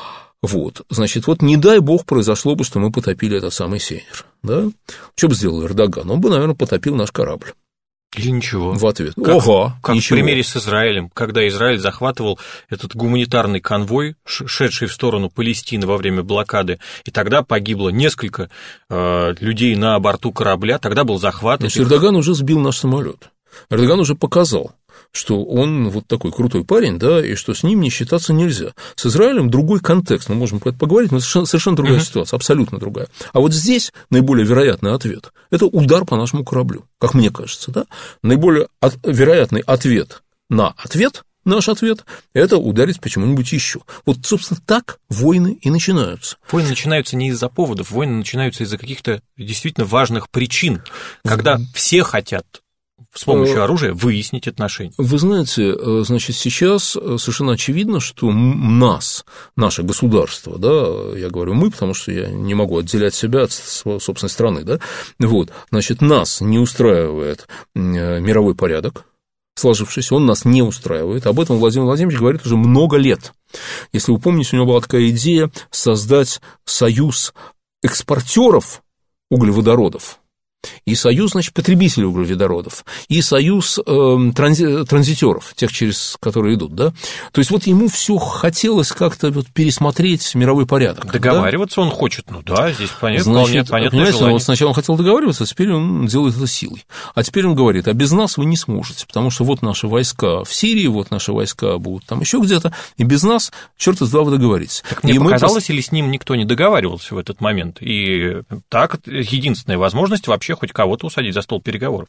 Вот, значит, вот не дай бог произошло бы, что мы потопили этот самый сейнер, да? Что бы сделал Эрдоган? Он бы, наверное, потопил наш корабль. Или ничего. В ответ. Как, Ого, как ничего. в примере с Израилем, когда Израиль захватывал этот гуманитарный конвой, шедший в сторону Палестины во время блокады, и тогда погибло несколько э, людей на борту корабля, тогда был захват. Значит, этих... Эрдоган уже сбил наш самолет. Эрдоган уже показал, что он вот такой крутой парень, да, и что с ним не считаться нельзя. С Израилем другой контекст, мы можем про это поговорить, но совершенно, совершенно другая uh-huh. ситуация, абсолютно другая. А вот здесь наиболее вероятный ответ – это удар по нашему кораблю, как мне кажется, да. Наиболее от, вероятный ответ на ответ, наш ответ – это ударить почему-нибудь еще. Вот, собственно, так войны и начинаются. Войны начинаются не из-за поводов, войны начинаются из-за каких-то действительно важных причин, когда uh-huh. все хотят с помощью оружия выяснить отношения. Вы знаете, значит, сейчас совершенно очевидно, что нас, наше государство, да, я говорю мы, потому что я не могу отделять себя от собственной страны, да, вот, значит, нас не устраивает мировой порядок сложившийся, он нас не устраивает, об этом Владимир Владимирович говорит уже много лет. Если вы помните, у него была такая идея создать союз экспортеров углеводородов, и союз, значит, потребителей углеводородов, и союз э, транзи- транзитеров, тех, через которые идут, да. То есть вот ему все хотелось как-то вот пересмотреть мировой порядок. Договариваться да? он хочет, ну да, здесь понятно, значит, вполне понятное желание. Вот сначала он хотел договариваться, а теперь он делает это силой. А теперь он говорит, а без нас вы не сможете, потому что вот наши войска в Сирии, вот наши войска будут там еще где-то, и без нас, черт из два, вы договоритесь. Так мне и показалось, мы... или с ним никто не договаривался в этот момент, и так единственная возможность вообще хоть кого-то усадить за стол переговоров.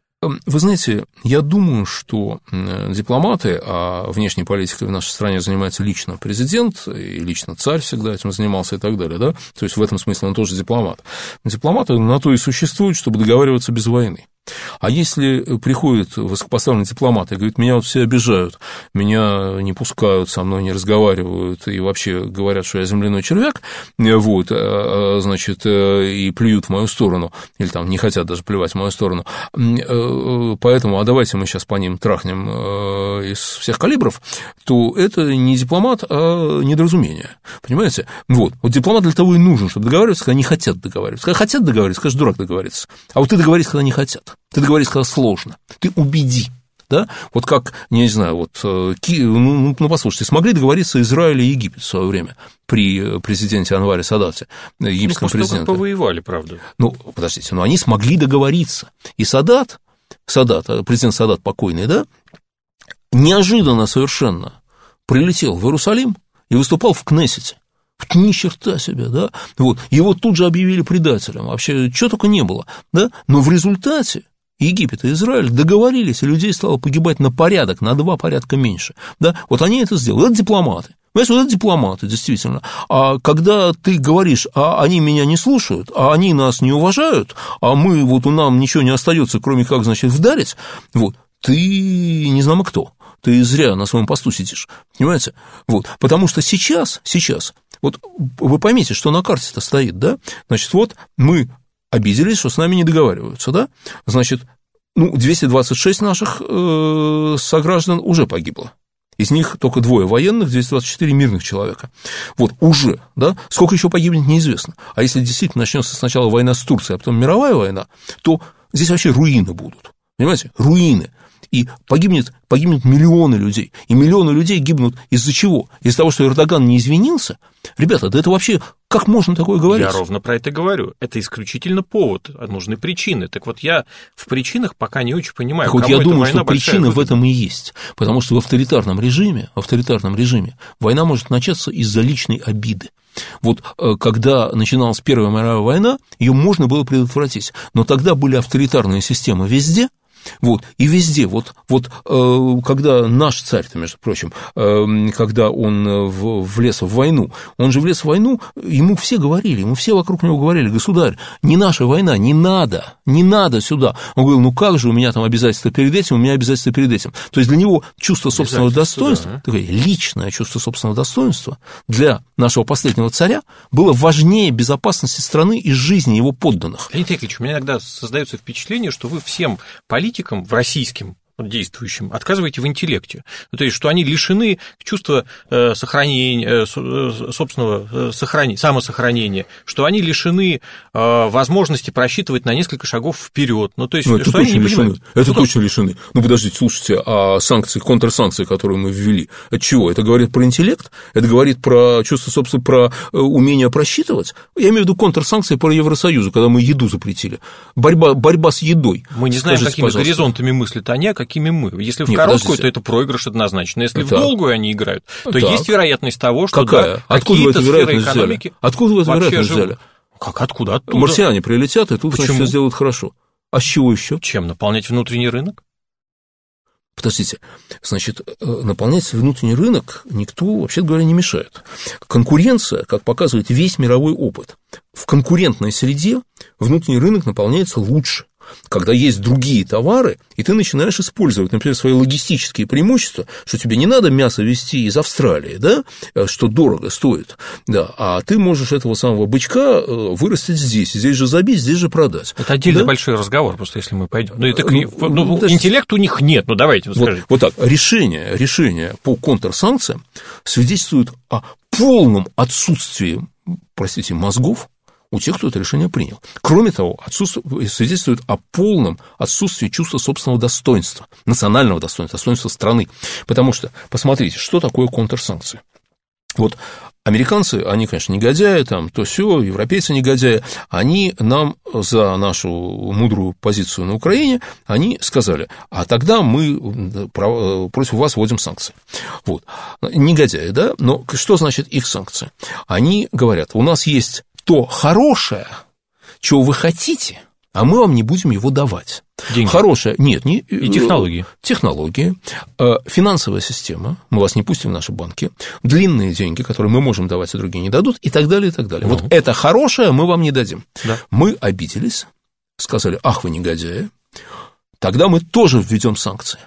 Вы знаете, я думаю, что дипломаты, а внешней политикой в нашей стране занимается лично президент, и лично царь всегда этим занимался и так далее, да, то есть в этом смысле он тоже дипломат. Дипломаты на то и существуют, чтобы договариваться без войны. А если приходит высокопоставленный дипломат и говорит, меня вот все обижают, меня не пускают, со мной не разговаривают и вообще говорят, что я земляной червяк, вот, значит, и плюют в мою сторону, или там не хотят даже плевать в мою сторону, поэтому, а давайте мы сейчас по ним трахнем из всех калибров, то это не дипломат, а недоразумение, понимаете? Вот, вот дипломат для того и нужен, чтобы договариваться, когда не хотят договариваться. Когда хотят договариваться, конечно, дурак договориться, а вот ты договорись, когда не хотят. Ты договорись, когда сложно, ты убеди, да, вот как, не знаю, вот, ну, ну, послушайте, смогли договориться Израиль и Египет в свое время при президенте Анваре Садате, египетском ну, президенте. Ну, повоевали, правда. Ну, подождите, но они смогли договориться, и Садат, Садат, президент Садат покойный, да, неожиданно совершенно прилетел в Иерусалим и выступал в Кнессете. Ни черта себе, да, вот, его тут же объявили предателем, вообще, чего только не было, да, но в результате, Египет и Израиль договорились, и людей стало погибать на порядок, на два порядка меньше. Да? Вот они это сделали, это дипломаты. Понимаешь, вот это дипломаты, действительно. А когда ты говоришь, а они меня не слушают, а они нас не уважают, а мы, вот у нас ничего не остается, кроме как, значит, вдарить, вот, ты не знамо кто. Ты зря на своем посту сидишь, понимаете? Вот, потому что сейчас, сейчас, вот вы поймите, что на карте-то стоит, да? Значит, вот мы обиделись, что с нами не договариваются, да? Значит, ну, двести двадцать шесть наших э, сограждан уже погибло. Из них только двое военных, двести двадцать четыре мирных человека. Вот, уже, да? Сколько еще погибнет, неизвестно. А если действительно начнется сначала война с Турцией, а потом мировая война, то здесь вообще руины будут. Понимаете? Руины. И погибнет, погибнет миллионы людей. И миллионы людей гибнут из-за чего? Из-за того, что Эрдоган не извинился? Ребята, да это вообще, как можно такое говорить? Я ровно про это говорю. Это исключительно повод, нужны причины. Так вот, я в причинах пока не очень понимаю, так кому вот я думаю, война что причина в этом и есть. Потому что в авторитарном режиме, в авторитарном режиме война может начаться из-за личной обиды. Вот когда начиналась Первая мировая война, ее можно было предотвратить. Но тогда были авторитарные системы везде. Вот, и везде, вот, вот э, когда наш царь-то, между прочим, э, когда он в, влез в войну, он же влез в войну, ему все говорили, ему все вокруг него говорили: государь, не наша война, не надо, не надо сюда. Он говорил: ну как же, у меня там обязательства перед этим, у меня обязательства перед этим. То есть для него чувство собственного достоинства, да, такое личное чувство собственного достоинства для нашего последнего царя было важнее безопасности страны и жизни его подданных. Леонид Яковлевич, у меня иногда создается впечатление, что вы всем политикам в российском действующим отказываете в интеллекте. То есть, что они лишены чувства э, сохранения, э, собственного э, сохранения, самосохранения, что они лишены э, возможности просчитывать на несколько шагов вперед. Ну, то есть, ну, это что точно они не лишены. понимают. Это ну, точно лишены. Ну, подождите, слушайте, а санкции, контрсанкции, которые мы ввели, это чего? Это говорит про интеллект? Это говорит про чувство, собственно, про умение просчитывать? Я имею в виду контрсанкции по Евросоюзу, когда мы еду запретили. Борьба, борьба с едой. Мы не знаем, какими пожалуйста. горизонтами мыслят они, а какими мы. Если в Нет, короткую, подождите. то это проигрыш однозначно. Если так. в долгую они играют, то так. есть вероятность того, что Какая? Да, откуда вы эту вероятность экономики взяли? Откуда вы эту вероятность живут. взяли? Как откуда? Оттуда. Марсиане прилетят, и тут, Почему? значит, все сделают хорошо. А с чего еще? Чем? Наполнять внутренний рынок? Подождите, значит, наполнять внутренний рынок никто, вообще говоря, не мешает. Конкуренция, как показывает весь мировой опыт, в конкурентной среде внутренний рынок наполняется лучше. Когда есть другие товары, и ты начинаешь использовать, например, свои логистические преимущества, что тебе не надо мясо везти из Австралии, да, что дорого стоит, да, а ты можешь этого самого бычка вырастить здесь, здесь же забить, здесь же продать. Это отдельный да? большой разговор, просто если мы пойдем. Ну, это, ну, ну, даже... интеллект у них нет, ну давайте, вот, скажите. Вот так, решение, решение по контрсанкциям свидетельствует о полном отсутствии, простите, мозгов у тех, кто это решение принял. Кроме того, свидетельствует о полном отсутствии чувства собственного достоинства, национального достоинства, достоинства страны. Потому что, посмотрите, что такое контрсанкции. Вот американцы, они, конечно, негодяи, там, то сё, европейцы негодяи, они нам за нашу мудрую позицию на Украине, они сказали: а тогда мы против вас вводим санкции. Вот. Негодяи, да? Но что значит их санкции? Они говорят: у нас есть то хорошее, чего вы хотите, а мы вам не будем его давать. Деньги. Хорошее, нет, не... И технологии. Технологии, финансовая система, мы вас не пустим в наши банки, длинные деньги, которые мы можем давать, а другие не дадут, и так далее, и так далее. Ну. Вот это хорошее мы вам не дадим. Да. Мы обиделись, сказали: ах, вы негодяи, тогда мы тоже введем санкции.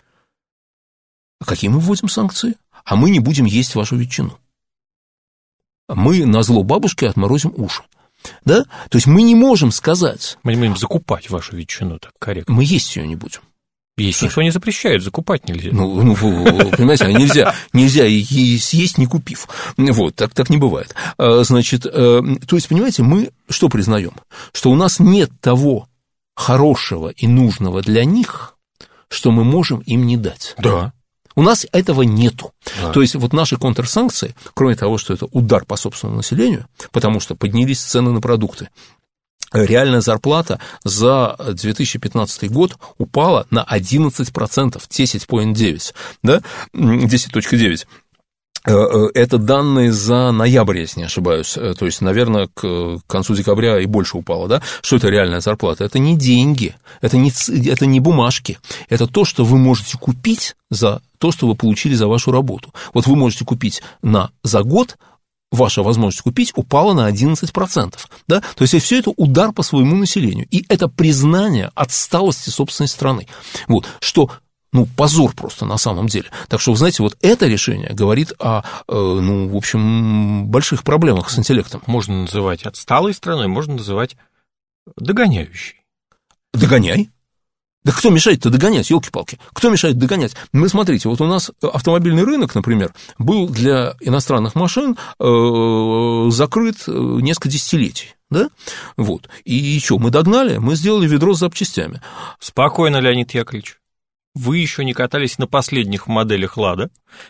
А какие мы вводим санкции? А мы не будем есть вашу ветчину. Мы назло бабушке отморозим уши. Да? То есть мы не можем сказать... Мы не будем закупать вашу ветчину, так корректно. Мы есть ее не будем. Есть что? Никто не запрещает, закупать нельзя. Ну, ну понимаете, нельзя, нельзя ее съесть, не купив. Вот, так, так не бывает. Значит, то есть, понимаете, мы что признаем? Что у нас нет того хорошего и нужного для них, что мы можем им не дать. Да. У нас этого нету. Да. То есть, вот наши контрсанкции, кроме того, что это удар по собственному населению, потому что поднялись цены на продукты, реальная зарплата за две тысячи пятнадцатый год упала на одиннадцать процентов, десять целых девять, да, десять целых девять. Это данные за ноябрь, если не ошибаюсь, то есть, наверное, к концу декабря и больше упало, да? Что это реальная зарплата? Это не деньги, это не, это не бумажки, это то, что вы можете купить за то, что вы получили за вашу работу. Вот вы можете купить на, за год, ваша возможность купить упала на одиннадцать процентов, да? То есть, все это удар по своему населению, и это признание отсталости собственной страны, вот, что... Ну, позор просто на самом деле. Так что, вы знаете, вот это решение говорит о, ну, в общем, больших проблемах с интеллектом. Можно называть отсталой страной, можно называть догоняющей. Догоняй. Да кто мешает-то догонять, елки-палки? Кто мешает догонять? Мы, смотрите, вот у нас автомобильный рынок, например, был для иностранных машин э, закрыт несколько десятилетий. Да? Вот. И что, мы догнали, мы сделали ведро с запчастями. Спокойно, Леонид Яковлевич. Вы еще не катались на последних моделях «Лада»,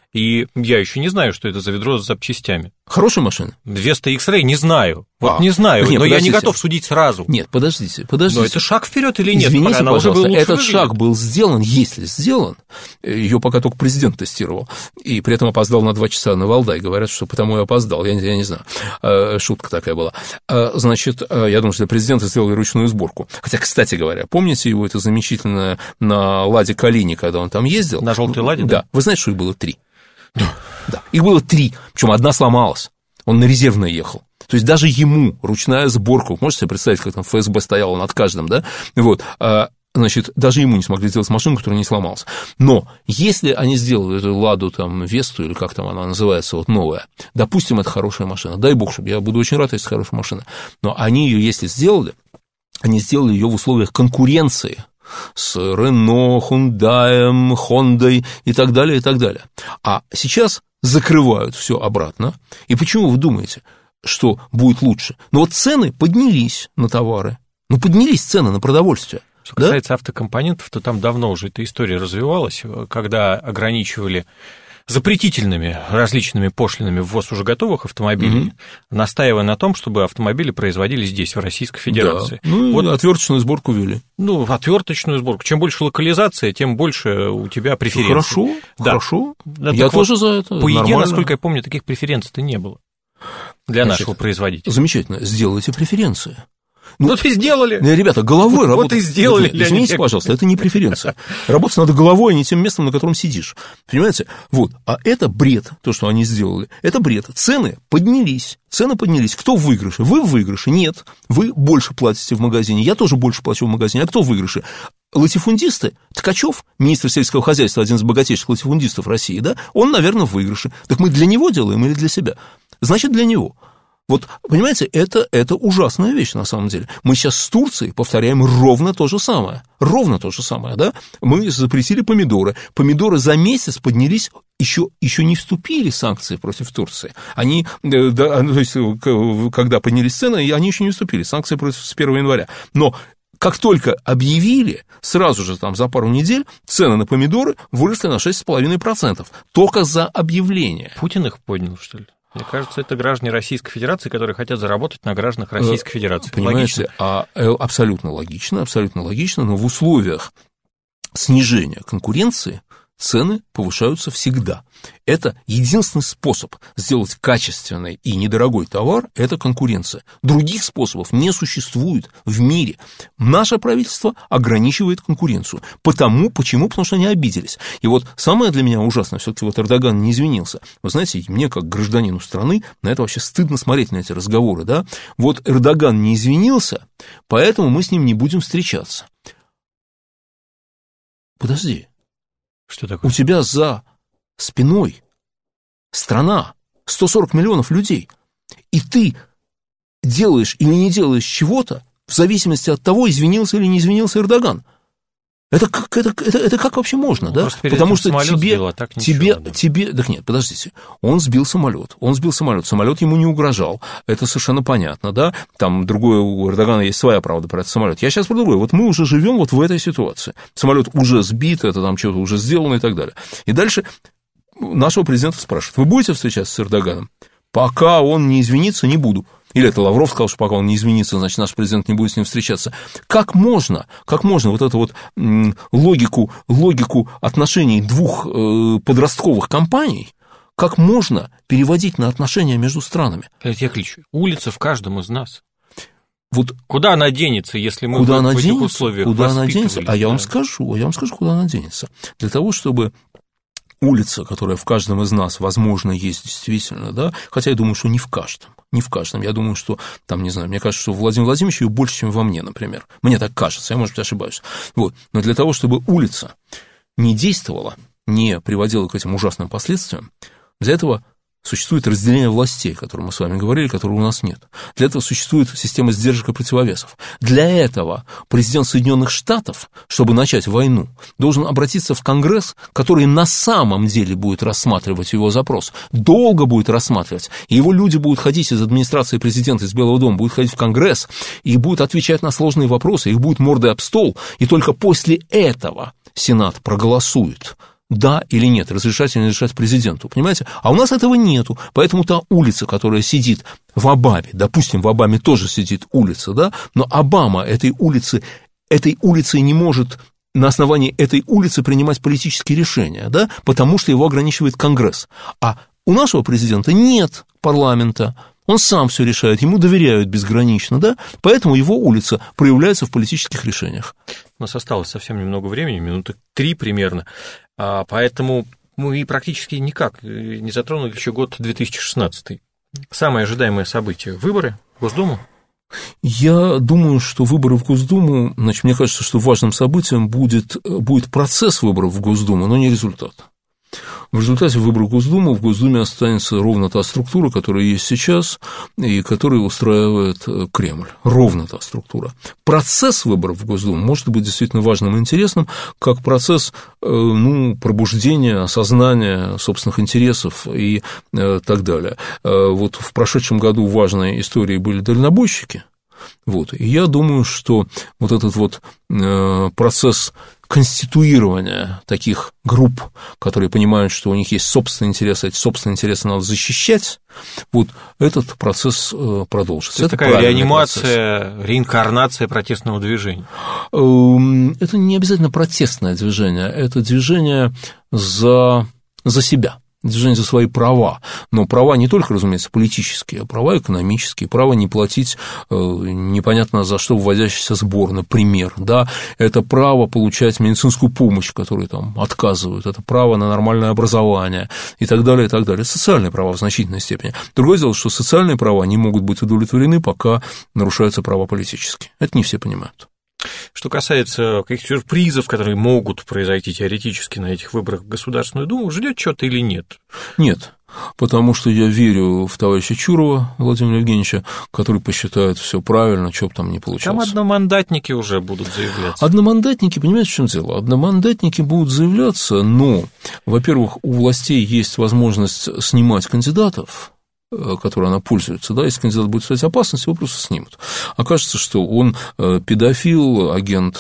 и я еще не знаю, что это за ведро с запчастями. Хорошая машина? Веста X-Ray не знаю. Вот а, не знаю, нет, но подождите. я не готов судить сразу. Нет, подождите, подождите. Но это шаг вперед или нет? Извините, Она пожалуйста, уже этот выглядит. шаг был сделан, если сделан, ее пока только президент тестировал, и при этом опоздал на два часа на Валдай, говорят, что потому и опоздал, я, я не знаю, шутка такая была. Значит, я думаю, что президента сделали ручную сборку. Хотя, кстати говоря, помните его это замечательное на Ладе Калини, когда он там ездил? На желтой Ладе, да? Да. Вы знаете, что их было три? Да. да. Их было три, причем одна сломалась, он на резервной ехал. То есть даже ему ручная сборка, можете себе представить, как там ФСБ стояло над каждым, да? Вот, значит, даже ему не смогли сделать машину, которая не сломалась. Но если они сделали эту Ладу, там, Весту, или как там она называется, вот новая, допустим, это хорошая машина, дай бог, чтобы я буду очень рад, если это хорошая машина, но они ее, если сделали, они сделали ее в условиях конкуренции с Рено, Хундаем, Хондой и так далее, и так далее. А сейчас закрывают все обратно. И почему вы думаете, что будет лучше? Ну вот цены поднялись на товары, ну поднялись цены на продовольствие. Что касается да? автокомпонентов, то там давно уже эта история развивалась, когда ограничивали запретительными различными пошлинами ввоз уже готовых автомобилей, mm-hmm. настаивая на том, чтобы автомобили производились здесь, в Российской Федерации. Да. Ну, вот отверточную сборку ввели. Ну, отверточную сборку. Чем больше локализация, тем больше у тебя преференций. Хорошо, да. хорошо. Да, я тоже вот, за это. По еде, насколько я помню, таких преференций-то не было для Значит, нашего производителя. Замечательно. Сделайте преференции. Ну, вот и сделали. Ну, ребята, головой работать. Вот и сделали. Нет, извините, пожалуйста, это не преференция. Работать надо головой, а не тем местом, на котором сидишь. Понимаете? Вот. А это бред, то, что они сделали. Это бред. Цены поднялись. Цены поднялись. Кто в выигрыше? Вы в выигрыше. Нет. Вы больше платите в магазине. Я тоже больше плачу в магазине. А кто в выигрыше? Латифундисты, Ткачев, министр сельского хозяйства, один из богатейших латифундистов России, да, он, наверное, в выигрыше. Так мы для него делаем или для себя? Значит, для него. Вот, понимаете, это, это ужасная вещь на самом деле. Мы сейчас с Турцией повторяем ровно то же самое. Ровно то же самое, да? Мы запретили помидоры. Помидоры за месяц поднялись, еще, еще не вступили санкции против Турции. Они, да, то есть, когда поднялись цены, они еще не вступили. Санкции против с первого января. Но как только объявили, сразу же там за пару недель цены на помидоры выросли на шесть целых пять десятых процента. Только за объявление. Путин их поднял, что ли? Мне кажется, это граждане Российской Федерации, которые хотят заработать на гражданах Российской Федерации. Понимаете, а, абсолютно логично, абсолютно логично, но в условиях снижения конкуренции цены повышаются всегда. Это единственный способ сделать качественный и недорогой товар – это конкуренция. Других способов не существует в мире. Наше правительство ограничивает конкуренцию. Потому, почему? Потому что они обиделись. И вот самое для меня ужасное, все-таки вот Эрдоган не извинился. Вы знаете, мне, как гражданину страны, на это вообще стыдно смотреть, на эти разговоры. Да? Вот Эрдоган не извинился, поэтому мы с ним не будем встречаться. Подожди. Что такое? У тебя за спиной страна, сто сорок миллионов людей, и ты делаешь или не делаешь чего-то в зависимости от того, извинился или не извинился Эрдоган. Это как, это, это, это как вообще можно, ну, да? Потому что тебе, сбил, а так ничего, тебе, да. тебе, так нет, подождите, он сбил самолет, он сбил самолет, самолет ему не угрожал, это совершенно понятно, да? Там другое, у Эрдогана есть своя правда про этот самолет. Я сейчас про другое. Вот мы уже живем вот в этой ситуации. Самолет уже сбит, это там что-то уже сделано и так далее. И дальше нашего президента спрашивают: вы будете встречаться с Эрдоганом? Пока он не извинится, не буду. Или это Лавров сказал, что пока он не извинится, значит, наш президент не будет с ним встречаться. Как можно, как можно вот эту вот логику, логику отношений двух подростковых компаний, как можно переводить на отношения между странами? Леонид Яковлевич, улица в каждом из нас. Вот куда она денется, если мы куда в, она в этих денется, условиях куда она денется? А да? я вам скажу, а я вам скажу, куда она денется. Для того, чтобы улица, которая в каждом из нас, возможно, есть действительно, да, хотя я думаю, что не в каждом, не в каждом, я думаю, что, там, не знаю, мне кажется, что Владимир Владимирович ее больше, чем во мне, например, мне так кажется, я, может быть, ошибаюсь, вот, но для того, чтобы улица не действовала, не приводила к этим ужасным последствиям, для этого существует разделение властей, о котором мы с вами говорили, которого у нас нет. Для этого существует система сдержек и противовесов. Для этого президент Соединенных Штатов, чтобы начать войну, должен обратиться в Конгресс, который на самом деле будет рассматривать его запрос, долго будет рассматривать, и его люди будут ходить из администрации президента, из Белого дома, будут ходить в Конгресс, и будут отвечать на сложные вопросы, их будет мордой об стол, и только после этого Сенат проголосует, да или нет, разрешать или не разрешать президенту, понимаете? А у нас этого нету, поэтому та улица, которая сидит в Обаме, допустим, в Обаме тоже сидит улица, да, но Обама этой улицы, этой улицей не может на основании этой улицы принимать политические решения, да, потому что его ограничивает Конгресс. А у нашего президента нет парламента, он сам все решает, ему доверяют безгранично, да, поэтому его улица проявляется в политических решениях. У нас осталось совсем немного времени, минуты три примерно, поэтому мы практически никак не затронули еще год две тысячи шестнадцатый. Самое ожидаемое событие – выборы в Госдуму? Я думаю, что выборы в Госдуму, значит, мне кажется, что важным событием будет, будет процесс выборов в Госдуму, но не результат. В результате выборов в Госдуму в Госдуме останется ровно та структура, которая есть сейчас и которая устраивает Кремль. Ровно та структура. Процесс выборов в Госдуму может быть действительно важным и интересным, как процесс ну, пробуждения, осознания собственных интересов и так далее. Вот в прошедшем году важной историей были дальнобойщики. Вот. И я думаю, что вот этот вот процесс конституирования таких групп, которые понимают, что у них есть собственные интересы, эти собственные интересы надо защищать, вот этот процесс продолжится. То есть это такая реанимация, процесс. Реинкарнация протестного движения? Это не обязательно протестное движение, это движение за, за себя. Движение за свои права, но права не только, разумеется, политические, а права экономические, право не платить э, непонятно за что вводящийся сбор, например, да, это право получать медицинскую помощь, которую там отказывают, это право на нормальное образование и так далее, и так далее, социальные права в значительной степени. Другое дело, что социальные права не могут быть удовлетворены, пока нарушаются права политические, это не все понимают. Что касается каких-то сюрпризов, которые могут произойти теоретически на этих выборах в Государственную Думу, ждет что-то или нет? Нет, потому что я верю в товарища Чурова Владимира Евгеньевича, который посчитает все правильно, что бы там ни получалось. Там одномандатники уже будут заявляться. Одномандатники, понимаете, в чем дело? Одномандатники будут заявляться, но, во-первых, у властей есть возможность снимать кандидатов, которой она пользуется, да, если кандидат будет представлять опасность, его просто снимут. Окажется, что он педофил, агент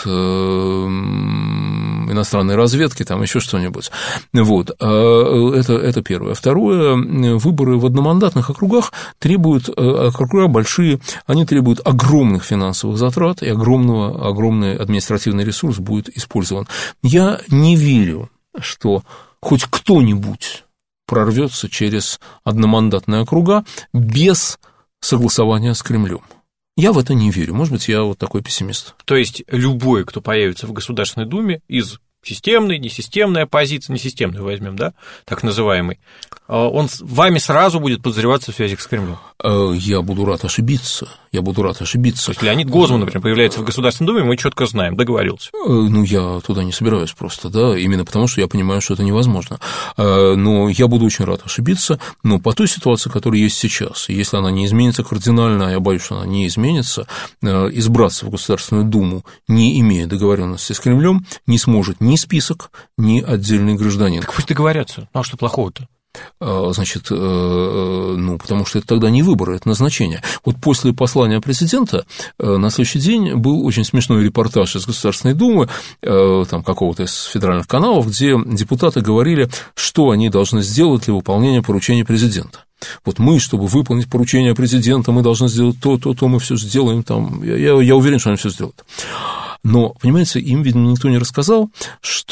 иностранной разведки, там еще что-нибудь. Вот. Это, это первое. Второе, выборы в одномандатных округах требуют, округа большие, они требуют огромных финансовых затрат, и огромного, огромный административный ресурс будет использован. Я не верю, что хоть кто-нибудь прорвется через одномандатные округа без согласования с Кремлем. Я в это не верю. Может быть, я вот такой пессимист. То есть любой, кто появится в Государственной Думе из системной, несистемной оппозиции, несистемной возьмем, да, так называемый, он вами сразу будет подозреваться в связи с Кремлем. Я буду рад ошибиться. Я буду рад ошибиться. То есть Леонид Гозман, например, появляется в Государственной Думе, мы четко знаем, договорился. Ну, я туда не собираюсь просто, да, именно потому, что я понимаю, что это невозможно. Но я буду очень рад ошибиться, но по той ситуации, которая есть сейчас, если она не изменится кардинально, а я боюсь, что она не изменится, избраться в Государственную Думу, не имея договоренности с Кремлем, не сможет ни список, ни отдельный гражданин. Так пусть договорятся, ну а что плохого-то? Значит, ну, потому что это тогда не выборы, это назначение. Вот после послания президента на следующий день был очень смешной репортаж из Государственной Думы, там, какого-то из федеральных каналов, где депутаты говорили, что они должны сделать для выполнения поручений президента. Вот мы, чтобы выполнить поручение президента, мы должны сделать то, то, то, мы все сделаем там. Я, я уверен, что они все сделают. Но, понимаете, им, видно, никто не рассказал, что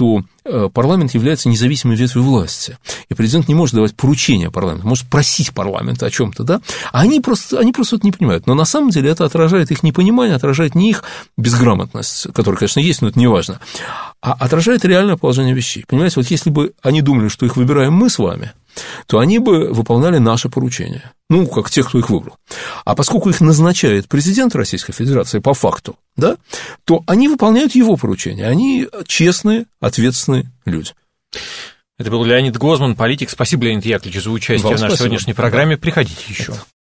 парламент является независимой ветвью власти, и президент не может давать поручения парламенту, может просить парламента о чем-то, да, а они просто, они просто это не понимают. Но на самом деле это отражает их непонимание, отражает не их безграмотность, которая, конечно, есть, но это не важно, а отражает реальное положение вещей. Понимаете, вот если бы они думали, что их выбираем мы с вами, то они бы выполняли наши поручения, ну, как те, кто их выбрал. А поскольку их назначает президент Российской Федерации по факту, да, то они выполняют его поручения, они честные, ответственные люди. Это был Леонид Гозман, политик. Спасибо, Леонид Яковлевич, за участие Вам в нашей спасибо. сегодняшней программе. Приходите еще.